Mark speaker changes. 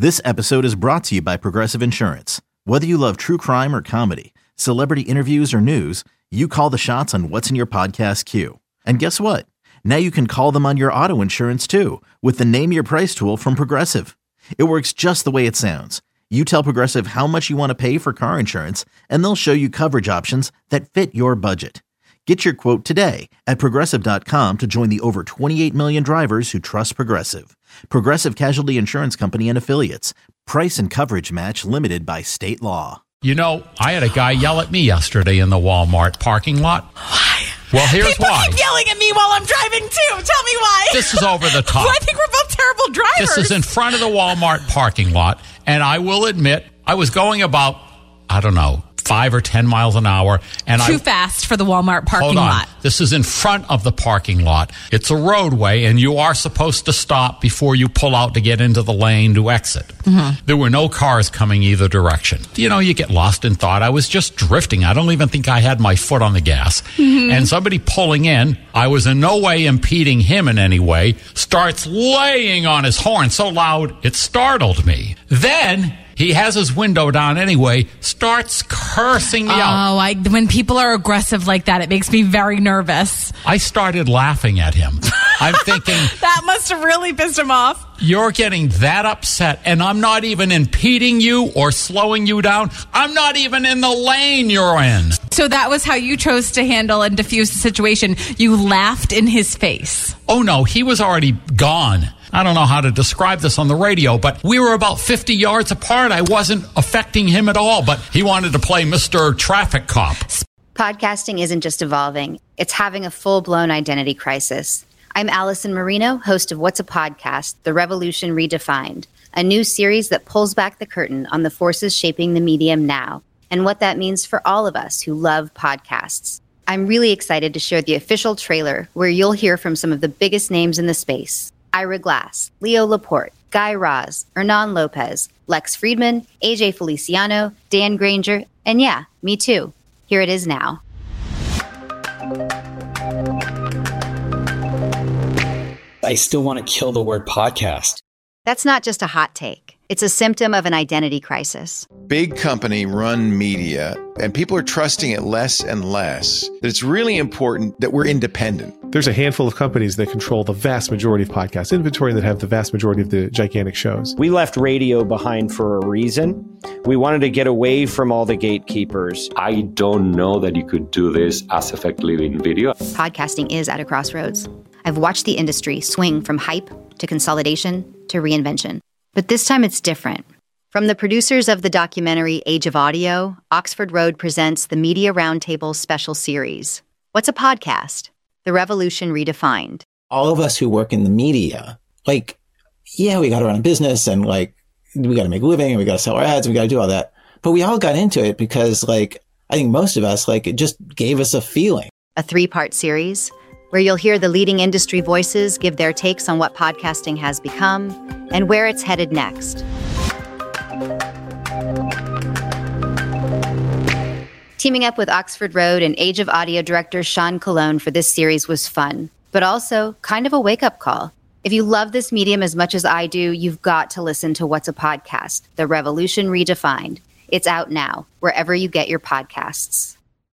Speaker 1: This episode is brought to you by Progressive Insurance. Whether you love true crime or comedy, celebrity interviews or news, you call the shots on what's in your podcast queue. And guess what? Now you can call them on your auto insurance too with the Name Your Price tool from Progressive. It works just the way it sounds. You tell Progressive how much you want to pay for car insurance, and they'll show you coverage options that fit your budget. Get your quote today at Progressive.com to join the over 28 million drivers who trust Progressive. Progressive Casualty Insurance Company and Affiliates. Price and coverage match limited by state law.
Speaker 2: You know, I had a guy yell at me yesterday in the Walmart parking lot.
Speaker 3: Why?
Speaker 2: Well, here's
Speaker 3: People
Speaker 2: why.
Speaker 3: keep yelling at me while I'm driving, too. Tell me why.
Speaker 2: This is over the top.
Speaker 3: I think we're both terrible drivers.
Speaker 2: This is in front of the Walmart parking lot, and I will admit, I was going about, 5 or 10 miles an hour. And
Speaker 3: Too fast for the Walmart parking
Speaker 2: Hold on.
Speaker 3: lot.
Speaker 2: This is in front of the parking lot. It's a roadway, and you are supposed to stop before you pull out to get into the lane to exit. Mm-hmm. There were no cars coming either direction. You know, you get lost in thought. I was just drifting. I don't even think I had my foot on the gas. Mm-hmm. And somebody pulling in, I was in no way impeding him in any way, starts laying on his horn so loud it startled me. Then he has his window down anyway, starts cursing me out.
Speaker 3: When people are aggressive like that, it makes me very nervous.
Speaker 2: I started laughing at him. I'm thinking,
Speaker 3: that must have really pissed him off.
Speaker 2: You're getting that upset, and I'm not even impeding you or slowing you down. I'm not even in the lane you're in.
Speaker 3: So that was how you chose to handle and diffuse the situation. You laughed in his face.
Speaker 2: Oh, no, he was already gone. I don't know how to describe this on the radio, but we were about 50 yards apart. I wasn't affecting him at all, but he wanted to play Mr. Traffic Cop.
Speaker 4: Podcasting isn't just evolving. It's having a full-blown identity crisis. I'm Allison Marino, host of What's a Podcast? The Revolution Redefined, a new series that pulls back the curtain on the forces shaping the medium now and what that means for all of us who love podcasts. I'm really excited to share the official trailer where you'll hear from some of the biggest names in the space. Ira Glass, Leo Laporte, Guy Raz, Hernan Lopez, Lex Friedman, AJ Feliciano, Dan Granger, and yeah, me too. Here it is now.
Speaker 5: I still want to kill the word podcast.
Speaker 4: That's not just a hot take. It's a symptom of an identity crisis.
Speaker 6: Big company run media, and people are trusting it less and less. That it's really important that we're independent.
Speaker 7: There's a handful of companies that control the vast majority of podcast inventory and that have the vast majority of the gigantic shows.
Speaker 8: We left radio behind for a reason. We wanted to get away from all the gatekeepers.
Speaker 9: I don't know that you could do this as effectively in video.
Speaker 4: Podcasting is at a crossroads. I've watched the industry swing from hype to consolidation to reinvention. But this time it's different. From the producers of the documentary Age of Audio, Oxford Road presents the Media Roundtable special series. What's a podcast? The Revolution Redefined.
Speaker 10: All of us who work in the media, we got to run a business and we got to make a living and we got to sell our ads and we got to do all that. But we all got into it because I think most of us, it just gave us a feeling.
Speaker 4: A 3-part series where you'll hear the leading industry voices give their takes on what podcasting has become and where it's headed next. Teaming up with Oxford Road and Age of Audio director Sean Colon for this series was fun, but also kind of a wake-up call. If you love this medium as much as I do, you've got to listen to What's a Podcast? The Revolution Redefined. It's out now, wherever you get your podcasts.